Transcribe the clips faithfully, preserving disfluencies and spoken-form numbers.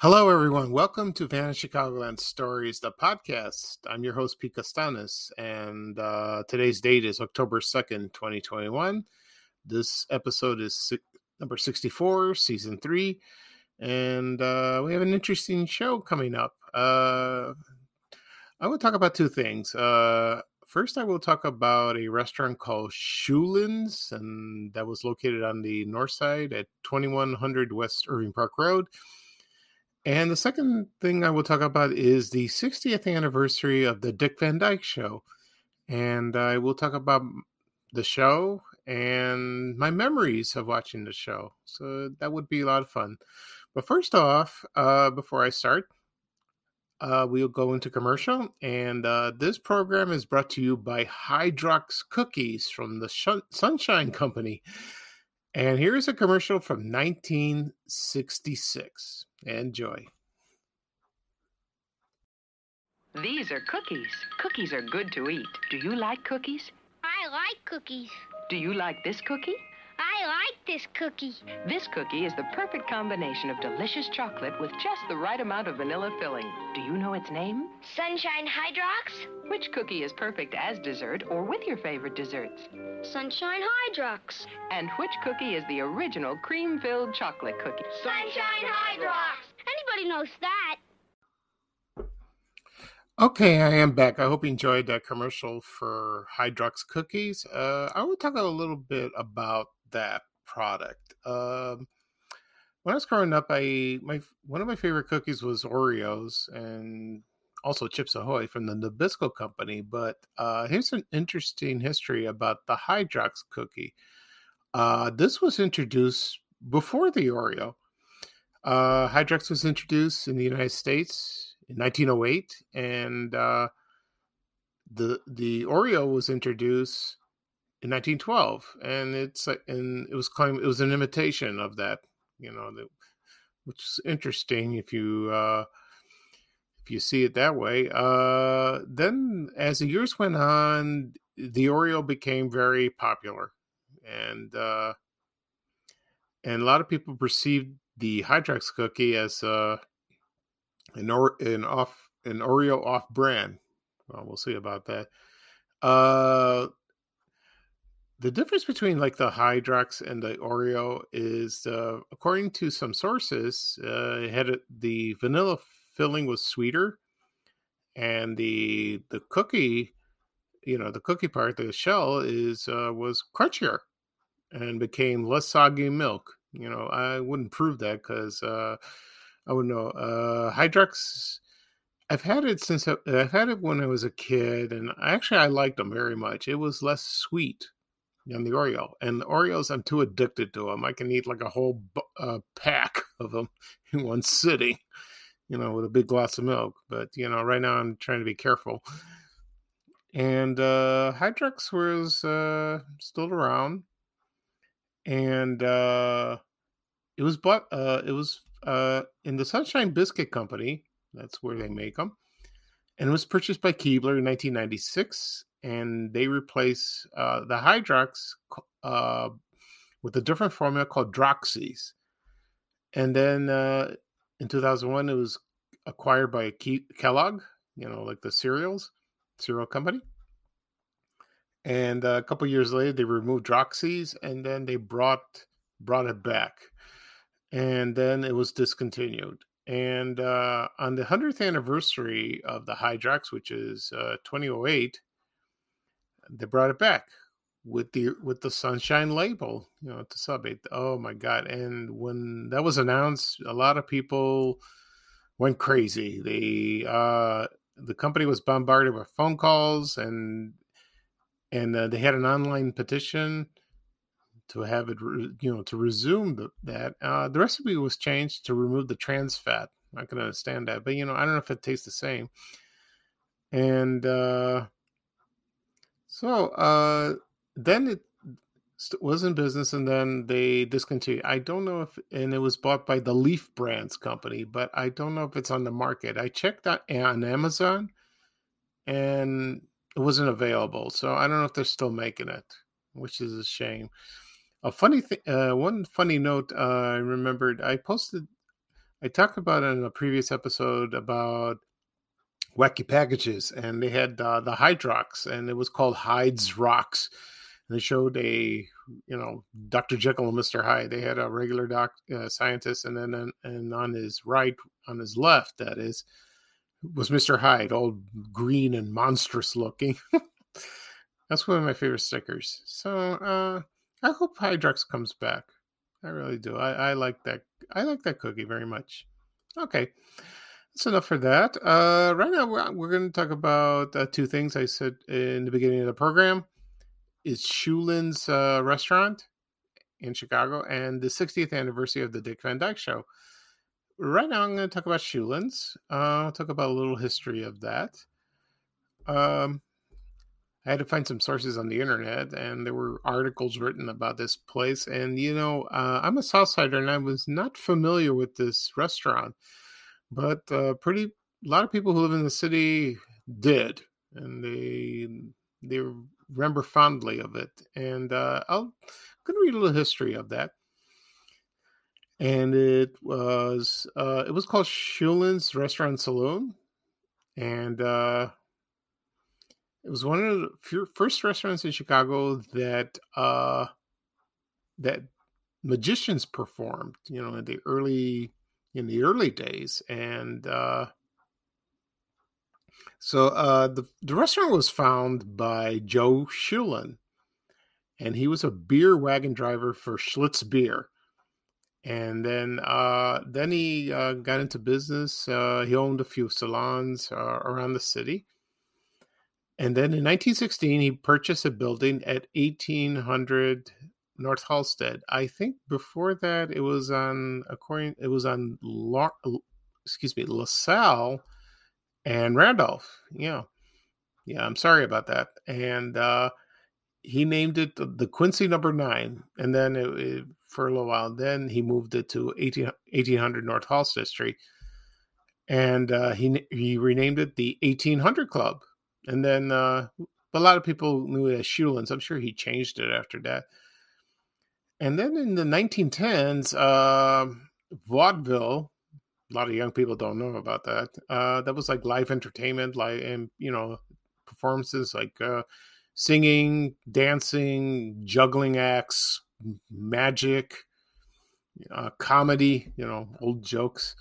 Hello, everyone. Welcome to Vanna Chicagoland Stories, the podcast. I'm your host, Pete Costanis, and uh, today's date is October second, twenty twenty-one. This episode is si- number sixty-four, season three, and uh, we have an interesting show coming up. Uh, I will talk about two things. Uh, first, I will talk about a restaurant called Schulin's, and that was located on the north side at twenty-one hundred West Irving Park Road. And the second thing I will talk about is the sixtieth anniversary of the Dick Van Dyke Show. And I will talk about the show and my memories of watching the show. So that would be a lot of fun. But first off, uh, before I start, uh, we'll go into commercial. And uh, this program is brought to you by Hydrox Cookies from the Sh- Sunshine Company. And here's a commercial from nineteen sixty-six. Enjoy. These are cookies. Cookies are good to eat. Do you like cookies? I like cookies. Do you like this cookie? I like this cookie. This cookie is the perfect combination of delicious chocolate with just the right amount of vanilla filling. Do you know its name? Sunshine Hydrox? Which cookie is perfect as dessert or with your favorite desserts? Sunshine Hydrox. And which cookie is the original cream-filled chocolate cookie? Sunshine Hydrox. Anybody knows that. Okay, I am back. I hope you enjoyed that commercial for Hydrox Cookies. Uh, I will talk a little bit about that product. Um, when I was growing up, I my one of my favorite cookies was Oreos and also Chips Ahoy from the Nabisco Company. But uh, here's an interesting history about the Hydrox cookie. Uh, this was introduced before the Oreo. Uh, Hydrox was introduced in the United States in nineteen oh eight, and uh, the the Oreo was introduced in nineteen twelve, and it's and it was claimed it was an imitation of that, you know, the, which is interesting if you uh, if you see it that way. Uh, then, as the years went on, the Oreo became very popular, and uh, and a lot of people perceived the Hydrox cookie as uh, an or an off an Oreo off brand. Well, we'll see about that. Uh, the difference between like the Hydrox and the Oreo is, uh, according to some sources, uh, it had a, the vanilla filling was sweeter, and the the cookie, you know, the cookie part, the shell is uh, was crunchier and became less soggy milk. You know, I wouldn't prove that because uh, I wouldn't know. Uh, Hydrox, I've had it since I, I've had it when I was a kid, and actually I liked them very much. It was less sweet than the Oreo, and the Oreos, I'm too addicted to them. I can eat like a whole uh, pack of them in one sitting, you know, with a big glass of milk. But you know, right now I'm trying to be careful. And uh, Hydrox was uh, still around, and uh, it was bought. Uh, it was uh, in the Sunshine Biscuit Company. That's where they make them. And it was purchased by Keebler in nineteen ninety-six. And they replaced uh, the Hydrox uh, with a different formula called Droxy's. And then uh, in two thousand one, it was acquired by Ke- Kellogg, you know, like the cereals, cereal company. And uh, a couple years later, they removed Droxy's, and then they brought brought it back. And then it was discontinued. And uh, on the hundredth anniversary of the Hydrox, which is uh, twenty oh eight, they brought it back with the with the Sunshine label, you know, to sub it. Oh my God! And when that was announced, a lot of people went crazy. They uh, the company was bombarded with phone calls, and and uh, they had an online petition to have it, you know, to resume the, that. Uh, the recipe was changed to remove the trans fat. I can understand that, but you know, I don't know if it tastes the same. And uh, so uh, then it was in business, and then they discontinued. I don't know if, and it was bought by the Leaf Brands company, but I don't know if it's on the market. I checked that on Amazon, and it wasn't available. So I don't know if they're still making it, which is a shame. A funny thing, uh, one funny note uh, I remembered. I posted I talked about it in a previous episode about Wacky Packages, and they had uh, the Hydrox, and it was called Hyde's Rocks. And they showed a, you know, Doctor Jekyll and Mister Hyde. They had a regular doc uh, scientist, and then and on his right, on his left, that is, was Mister Hyde, all green and monstrous looking. That's one of my favorite stickers. So uh, I hope Hydrox comes back. I really do. I, I like that. I like that cookie very much. Okay. That's enough for that. Uh, right now, we're, we're going to talk about uh, two things I said in the beginning of the program. It's Schulen's uh, restaurant in Chicago and the sixtieth anniversary of the Dick Van Dyke Show. Right now, I'm going to talk about Schulen's. Uh, I'll talk about a little history of that. Um, I had to find some sources on the internet, and there were articles written about this place. And, you know, uh, I'm a Southsider, and I was not familiar with this restaurant. But uh, pretty, a lot of people who live in the city did, and they they remember fondly of it. And uh, I'll, I'm going to read a little history of that. And it was uh, it was called Schulen's Restaurant Saloon, and uh, it was one of the first restaurants in Chicago that uh, that magicians performed. You know, in the early in the early days, and uh, so uh, the the restaurant was found by Joe Schulen, and he was a beer wagon driver for Schlitz Beer. And then uh, then he uh, got into business. Uh, he owned a few salons uh, around the city. And then in nineteen sixteen, he purchased a building at eighteen hundred North Halsted. I think before that, it was on, according, it was on, La, excuse me, LaSalle and Randolph. Yeah. Yeah, I'm sorry about that. And uh, he named it the Quincy Number Nine. And then it, it, for a little while, then he moved it to eighteen, eighteen hundred North Halsted Street. And uh, he he renamed it the eighteen hundred Club. And then uh, a lot of people knew it as Schulen's. I'm sure he changed it after that. And then in the nineteen tens, uh, vaudeville, a lot of young people don't know about that. Uh, that was like live entertainment, like, and, you know, performances like uh, singing, dancing, juggling acts, magic, uh, comedy, you know, old jokes.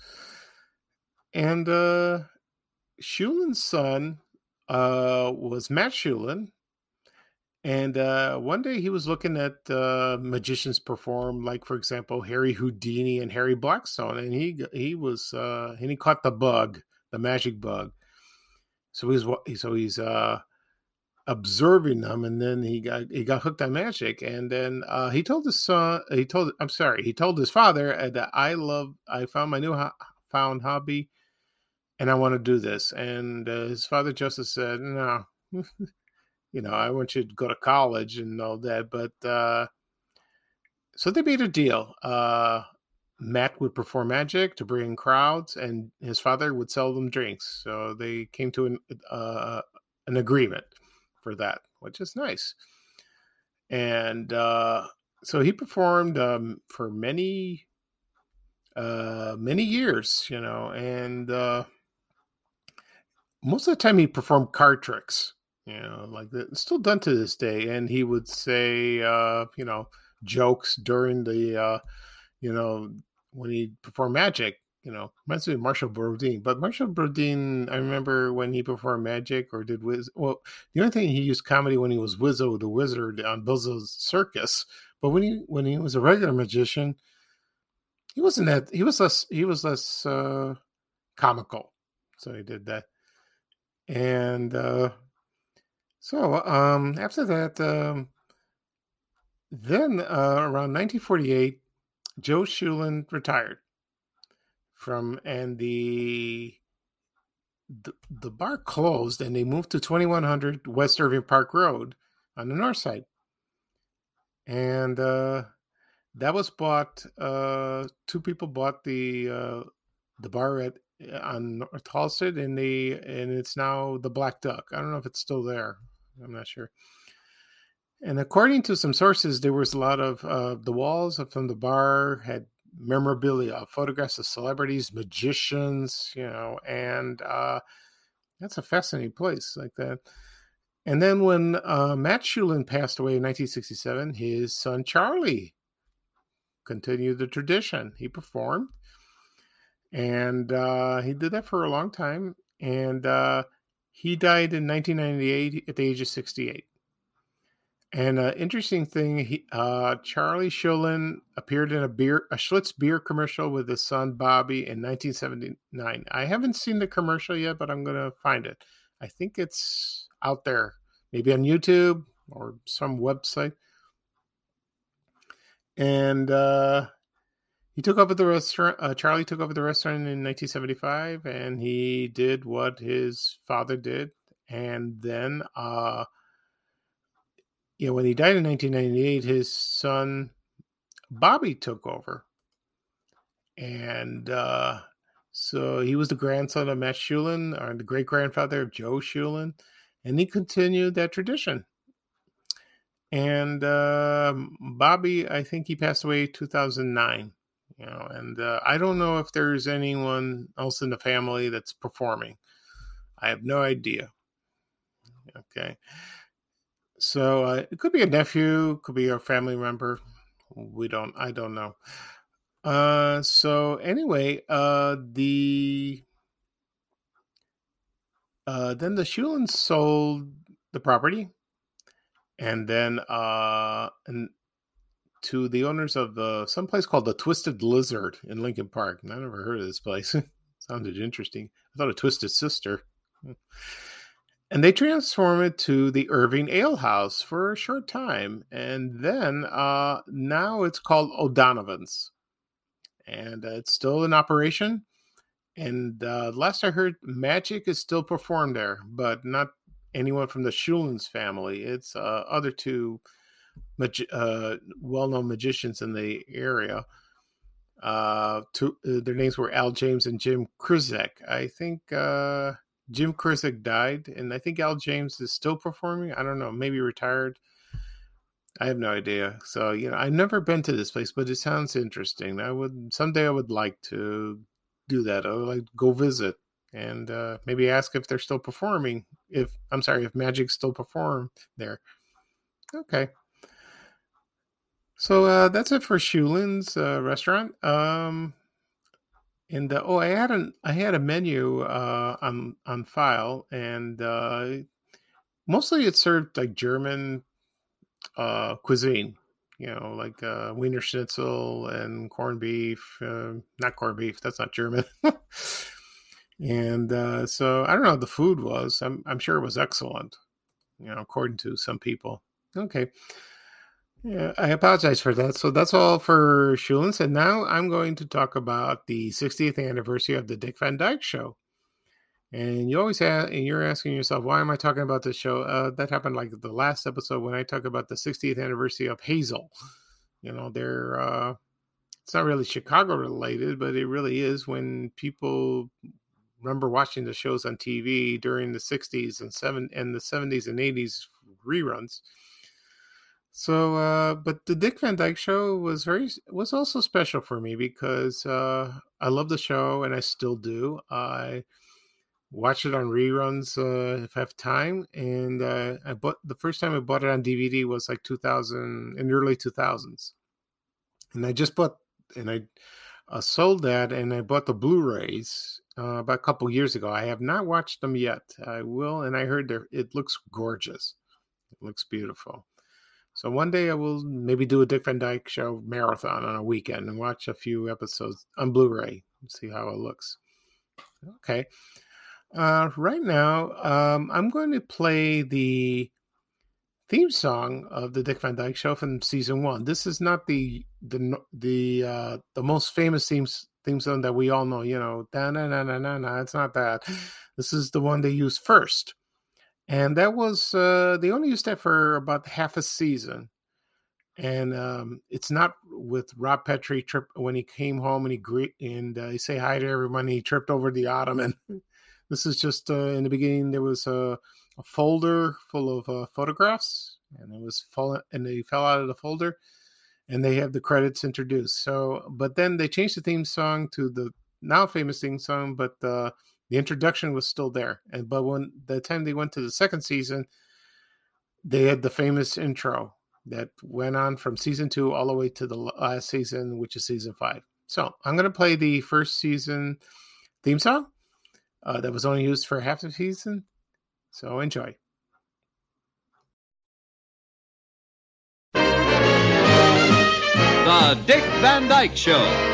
And uh, Schulen's son uh, was Matt Schulen. And uh, one day he was looking at uh, magicians perform, like, for example, Harry Houdini and Harry Blackstone. And he he was, uh, and he caught the bug, the magic bug. So he's, so he's uh, observing them, and then he got he got hooked on magic. And then uh, he told his son, he told, I'm sorry, he told his father that I love, I found my new ho- found hobby, and I want to do this. And uh, his father Joseph said, no. You know, I want you to go to college and all that. But uh, so they made a deal. Uh, Matt would perform magic to bring in crowds, and his father would sell them drinks. So they came to an, uh, an agreement for that, which is nice. And uh, so he performed um, for many, uh, many years, you know, and uh, most of the time he performed card tricks. You know, like that, it's still done to this day. And he would say, uh, you know, jokes during the, uh, you know, when he performed magic. You know, reminds me of Marshall Brodeen. But Marshall Brodeen, I remember when he performed magic or did Wiz. Well, the only thing he used comedy when he was Wizzo the Wizard on Bill's Circus. But when he when he was a regular magician, he wasn't that. He was less. He was less uh, comical. So he did that, and. uh So um, after that, um, then uh, around nineteen forty-eight, Joe Schulen retired from, and the, the the bar closed, and they moved to twenty-one hundred West Irving Park Road on the north side, and uh, that was bought. Uh, two people bought the uh, the bar at on North Halsted, and the and it's now the Black Duck. I don't know if it's still there. I'm not sure. And according to some sources, there was a lot of uh, the walls from the bar had memorabilia, photographs of celebrities, magicians, you know, and uh, that's a fascinating place like that. And then when uh, Matt Shulin passed away in nineteen sixty-seven, his son Charlie continued the tradition. He performed, and uh, he did that for a long time. And uh, he died in nineteen ninety-eight at the age of sixty-eight. And uh, interesting thing, he, uh, Charlie Shulin appeared in a beer, a Schlitz beer commercial with his son Bobby in nineteen seventy-nine. I haven't seen the commercial yet, but I'm going to find it. I think it's out there, maybe on YouTube or some website. And uh, he took over the restaurant. Uh, Charlie took over the restaurant in nineteen seventy-five, and he did what his father did. And then, uh, you know, when he died in nineteen ninety-eight, his son Bobby took over. And uh, so he was the grandson of Matt Shulin, or the great-grandfather of Joe Shulin, and he continued that tradition. And uh, Bobby, I think he passed away in two thousand nine. You know, and uh, I don't know if there's anyone else in the family that's performing. I have no idea. Okay. So uh, it could be a nephew, could be a family member. We don't, I don't know. Uh, so anyway, uh, the, uh, then the Shulins sold the property, and then, uh, and to the owners of the, some place called the Twisted Lizard in Lincoln Park. I never heard of this place. Sounded interesting. I thought a Twisted Sister. And they transformed it to the Irving Ale House for a short time. And then uh, now it's called O'Donovan's. And uh, it's still in operation. And uh, last I heard, magic is still performed there, but not anyone from the Shulin's family. It's uh, other two magi- uh, well-known magicians in the area. Uh, two, uh, their names were Al James and Jim Krzek. I think uh, Jim Krzek died, and I think Al James is still performing. I don't know, maybe retired. I have no idea. So, you know, I've never been to this place, but it sounds interesting. I would someday I would like to do that. I would like to go visit and uh, maybe ask if they're still performing. If I'm sorry, if magic still perform there. Okay. So uh, that's it for Shulin's uh, restaurant. Um, and uh, oh, I had an I had a menu uh, on on file, and uh, mostly it served like German uh, cuisine. You know, like uh, Wiener Schnitzel and corned beef. Uh, not corned beef. That's not German. And uh, so I don't know how the food was. I'm I'm sure it was excellent. You know, according to some people. Okay. Yeah, I apologize for that. So that's all for Shulin's. And now I'm going to talk about the sixtieth anniversary of the Dick Van Dyke Show. And you always have, and you're asking yourself, why am I talking about this show? Uh, that happened like the last episode when I talked about the sixtieth anniversary of Hazel. You know, they're, uh, it's not really Chicago related, but it really is when people remember watching the shows on T V during the sixties and seven and the seventies and eighties reruns. So, uh, but the Dick Van Dyke Show was very was also special for me because uh, I love the show and I still do. I watch it on reruns uh, if I have time, and uh, I bought the first time I bought it on D V D was like two thousand in the early two thousands, and I just bought and I uh, sold that and I bought the Blu-rays uh, about a couple years ago. I have not watched them yet. I will, and I heard there it looks gorgeous. It looks beautiful. So one day I will maybe do a Dick Van Dyke Show marathon on a weekend and watch a few episodes on Blu-ray and see how it looks. Okay. Uh, right now, um, I'm going to play the theme song of the Dick Van Dyke Show from season one. This is not the the the uh, the most famous theme theme song that we all know. You know, da na na na na na. It's not that. This is the one they used first. And that was, uh, they only used that for about half a season. And um, it's not with Rob Petrie trip when he came home and he greet and uh, he say hi to everyone. He tripped over the ottoman. This is just uh, in the beginning. There was a, a folder full of uh, photographs, and it was fall and they fell out of the folder. and they have the credits introduced. So, but then they changed the theme song to the now famous theme song, but uh, the introduction was still there. And but when the time they went to the second season, they had the famous intro that went on from season two all the way to the last season, which is season five. So I'm going to play the first season theme song uh, that was only used for half the season. So enjoy. The Dick Van Dyke Show.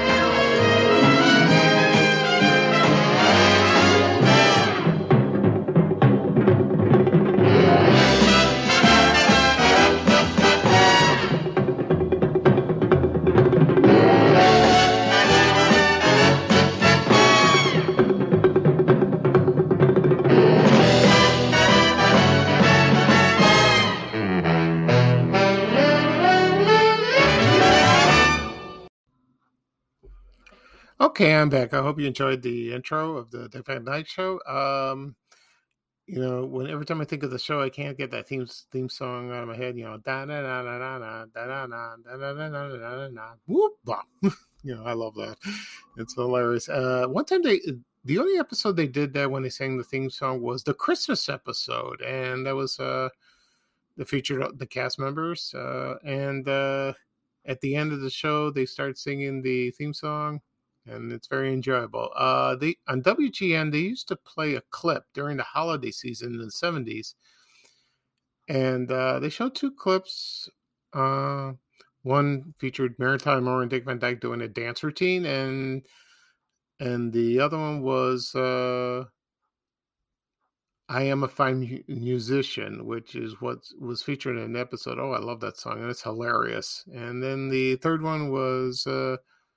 Okay, I'm back. I hope you enjoyed the intro of the Dick Van Dyke Show. Um, you know, when every time I think of the show, I can't get that theme theme song out of my head. You know, da da da da da da da da da da da da da da. Whoop! You know, I love that. It's hilarious. Uh, one time they, the only episode they did that when they sang the theme song was the Christmas episode, and that was uh, the featured the cast members. Uh, and uh, at the end of the show, they start singing the theme song. And it's very enjoyable. Uh, they on W G N, they used to play a clip during the holiday season in the seventies. And uh, they showed two clips. Uh, one featured Mary Tyler Moore and Dick Van Dyke doing a dance routine. And and the other one was uh, I Am a Fine Mu- Musician, which is what was featured in an episode. Oh, I love that song. And it's hilarious. And then the third one was... Uh,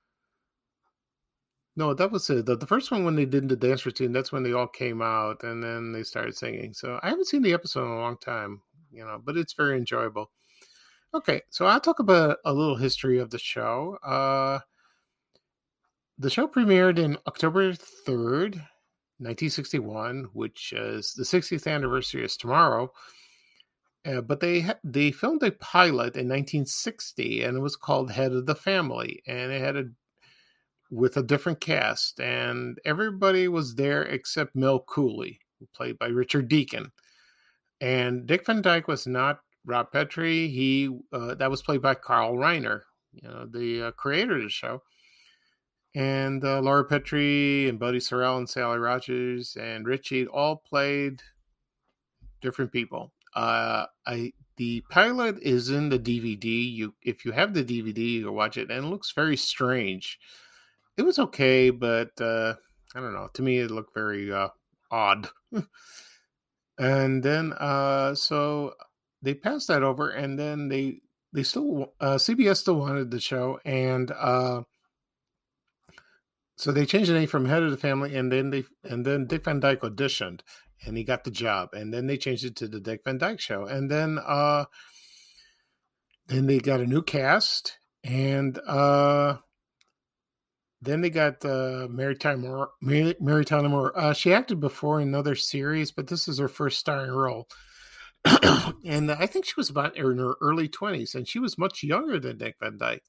No, that was it. The, the first one when they did the dance routine, that's when they all came out and then they started singing. So I haven't seen the episode in a long time, you know, but it's very enjoyable. Okay, so I'll talk about a little history of the show. Uh, the show premiered in October third, nineteen sixty-one, which is the sixtieth anniversary is tomorrow. Uh, but they ha- they filmed a pilot in nineteen sixty, and it was called Head of the Family, and it had a with a different cast, and everybody was there except Mel Cooley, played by Richard Deacon. And Dick Van Dyke was not Rob Petrie. He uh, that was played by Carl Reiner, you know, the uh, creator of the show. And uh, Laura Petrie and Buddy Sorrell and Sally Rogers and Richie all played different people. Uh, I the pilot is in the D V D. You if you have the D V D, you can watch it, and it looks very strange. It was okay, but uh, I don't know. To me, it looked very uh, odd. And then, uh, so they passed that over, and then they they still uh, C B S still wanted the show, and uh, so they changed the name from Head of the Family, and then they and then Dick Van Dyke auditioned, and he got the job, and then they changed it to the Dick Van Dyke Show, and then uh, then they got a new cast, and. Uh, Then they got uh, Mary Tyler Moore. Mary, Mary Tyler Moore. Uh, she acted before in another series, but this is her first starring role. And I think she was about in her early twenties, and she was much younger than Dick Van Dyke.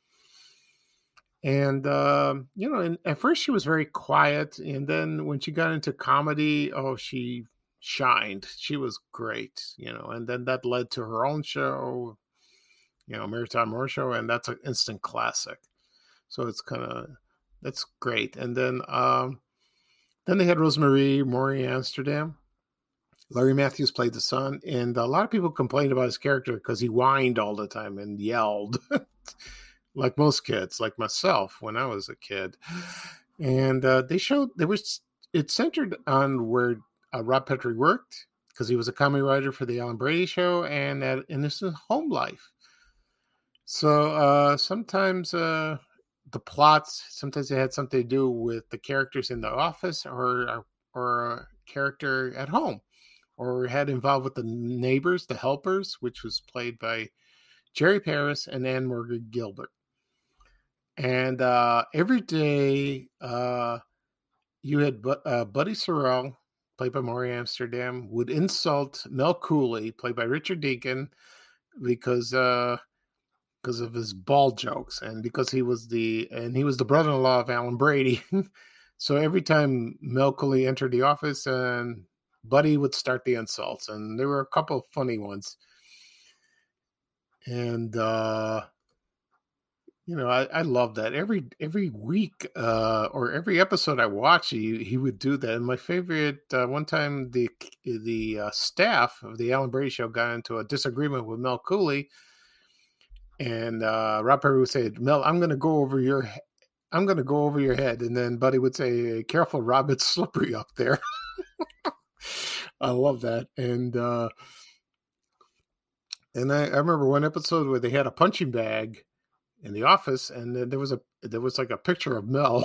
And, uh, you know, and at first she was very quiet. And then when she got into comedy, oh, she shined. She was great, you know. And then that led to her own show, you know, Mary Tyler Moore Show, and that's an instant classic. So it's kind of, that's great. And then um, then they had Rosemary Maury Amsterdam. Larry Matthews played the son. And a lot of people complained about his character because he whined all the time and yelled, like most kids, like myself when I was a kid. And uh, they showed, there was, it centered on where uh, Rob Petrie worked, because he was a comedy writer for the Alan Brady Show, and at, in his home life. So uh, sometimes... Uh, the plots, sometimes they had something to do with the characters in the office or or a character at home, or had involved with the neighbors, the helpers, which was played by Jerry Paris and Anne Morgan Gilbert. And uh, every day uh, you had uh, Buddy Sorrell, played by Maury Amsterdam, would insult Mel Cooley, played by Richard Deacon, because uh, because of his ball jokes, and because he was the and he was the brother-in-law of Alan Brady. So every time Mel Cooley entered the office, and Buddy would start the insults, and there were a couple of funny ones. And uh, you know, I, I love that. Every every week uh, or every episode I watch, he he would do that. And my favorite uh, one time the the uh, staff of the Alan Brady Show got into a disagreement with Mel Cooley, and uh, Rob Perry would say, "Mel, I'm going to go over your he- I'm going to go over your head," and then Buddy would say, "Careful, Rob, it's slippery up there." I love that. And uh, and I, I remember one episode where they had a punching bag in the office, and then there was a there was like a picture of Mel.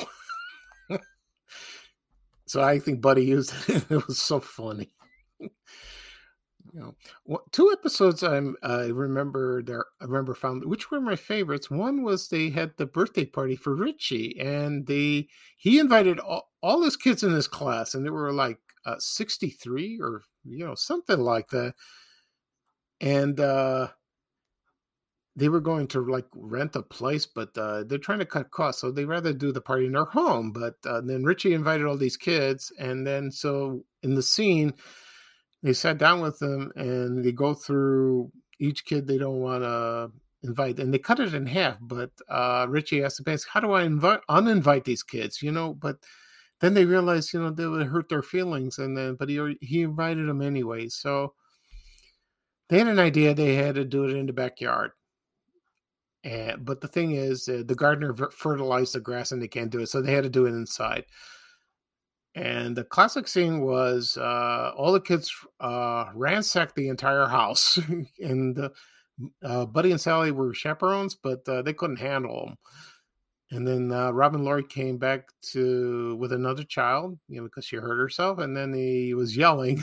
So I think Buddy used it. It was so funny. You know, Wha- two episodes I'm I remember there. I remember found which were my favorites. One was they had the birthday party for Richie, and they he invited all, all his kids in his class, and there were like uh, sixty-three or you know something like that. And uh, they were going to like rent a place, but uh, they're trying to cut costs, so they rather do the party in their home. But uh, then Richie invited all these kids, and then so in the scene, they sat down with them and they go through each kid they don't want to invite, and they cut it in half. But uh, Richie asked the parents, "How do I invite uninvite these kids?" You know, but then they realized, you know, they would hurt their feelings, and then but he already- he invited them anyway. So they had an idea. They had to do it in the backyard. And but the thing is, uh, the gardener ver- fertilized the grass, and they can't do it, so they had to do it inside. And the classic scene was uh, all the kids uh, ransacked the entire house, and uh, uh, Buddy and Sally were chaperones, but uh, they couldn't handle them. And then uh, Robin Laurie came back to with another child, you know, because she hurt herself, and then he was yelling.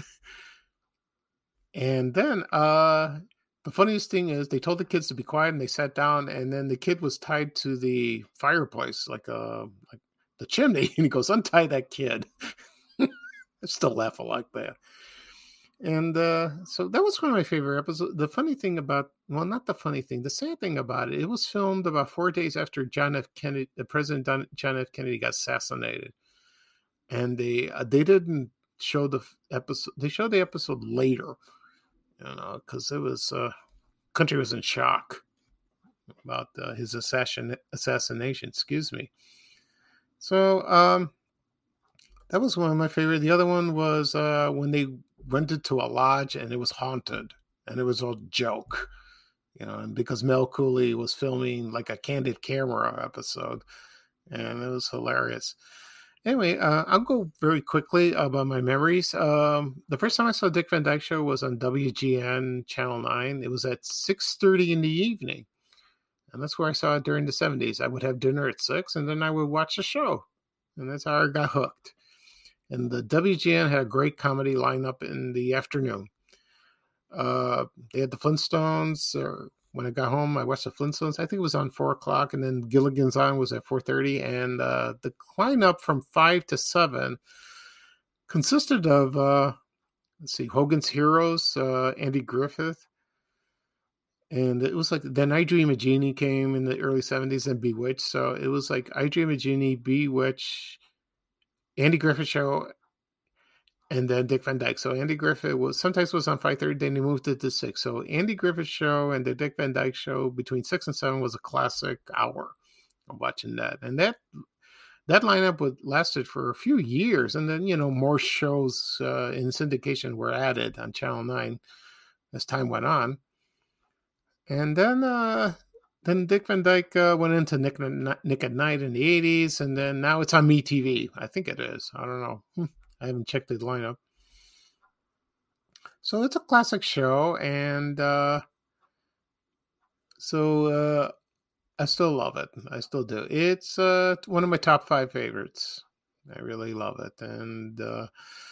And then uh, the funniest thing is they told the kids to be quiet, and they sat down, and then the kid was tied to the fireplace, like uh, like the chimney, and he goes, "Untie that kid." I still laugh like that. And uh, so that was one of my favorite episodes. The funny thing about, well, not the funny thing, the sad thing about it, it was filmed about four days after John F. Kennedy, the President Don- John F. Kennedy got assassinated. And they uh, they didn't show the f- episode. They showed the episode later, you know, because it was uh, country was in shock about uh, his assassin assassination. Excuse me. So um, that was one of my favorite. The other one was uh, when they went into a lodge and it was haunted, and it was a joke, you know, and because Mel Cooley was filming like a candid camera episode, and it was hilarious. Anyway, uh, I'll go very quickly about my memories. Um, the first time I saw Dick Van Dyke Show was on W G N Channel nine. It was at six thirty in the evening, and that's where I saw it during the seventies. I would have dinner at six, and then I would watch the show, and that's how I got hooked. And the W G N had a great comedy lineup in the afternoon. Uh, they had the Flintstones. Uh, when I got home, I watched the Flintstones. I think it was on four o'clock, and then Gilligan's Island was at four thirty. And uh, the lineup from five to seven consisted of, uh, let's see, Hogan's Heroes, uh, Andy Griffith. And it was like, then I Dream of Jeannie came in the early seventies, and Bewitched. So it was like I Dream of Jeannie, Bewitched, Andy Griffith Show, and then Dick Van Dyke. So Andy Griffith was sometimes was on five thirty, then he moved it to six. So Andy Griffith Show and the Dick Van Dyke Show between six and seven was a classic hour of watching that. And that that lineup would lasted for a few years. And then, you know, more shows uh, in syndication were added on Channel nine as time went on. And then uh, then Dick Van Dyke uh, went into Nick, Nick at Night in the eighties, and then now it's on MeTV. I think it is. I don't know. I haven't checked the lineup. So it's a classic show, and uh, so uh, I still love it. I still do. It's uh, one of my top five favorites. I really love it, and uh,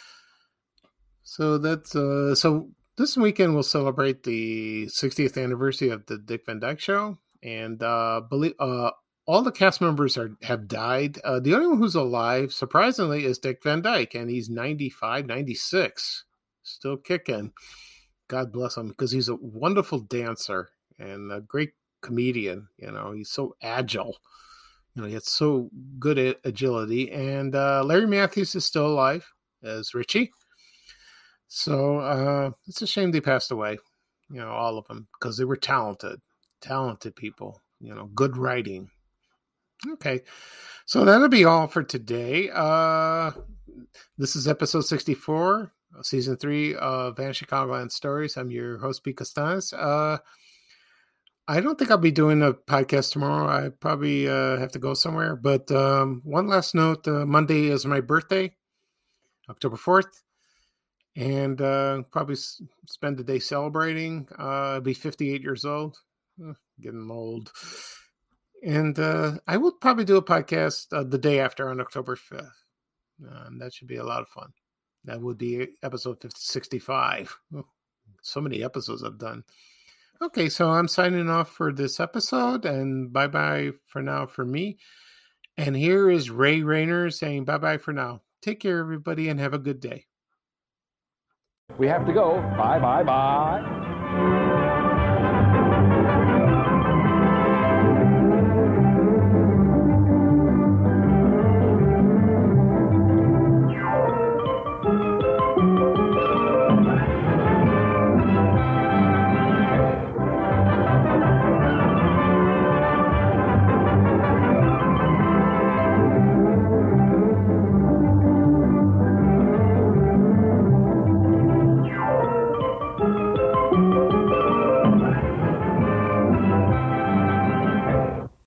so that's uh, so. This weekend we'll celebrate the sixtieth anniversary of the Dick Van Dyke Show, and uh, believe uh, all the cast members are have died. Uh, the only one who's alive, surprisingly, is Dick Van Dyke, and he's ninety-five, ninety-six, still kicking. God bless him, because he's a wonderful dancer and a great comedian. You know, he's so agile. You know, he has so good at agility. And uh, Larry Matthews is still alive as Richie. So uh, it's a shame they passed away, you know, all of them, because they were talented, talented people, you know, good writing. Okay, so that'll be all for today. Uh, this is episode sixty-four, season three of Vanishing Chicagoland Stories. I'm your host, Pete Costanes. Uh, I don't think I'll be doing a podcast tomorrow. I probably uh, have to go somewhere. But um, one last note, uh, Monday is my birthday, October fourth. And uh, probably s- spend the day celebrating. Uh, I'll be fifty-eight years old. Uh, getting old. And uh, I will probably do a podcast uh, the day after on October fifth. Uh, and that should be a lot of fun. That would be episode sixty-five. Oh, so many episodes I've done. Okay, so I'm signing off for this episode. And bye-bye for now for me. And here is Ray Rayner saying bye-bye for now. Take care, everybody, and have a good day. We have to go. Bye, bye, bye.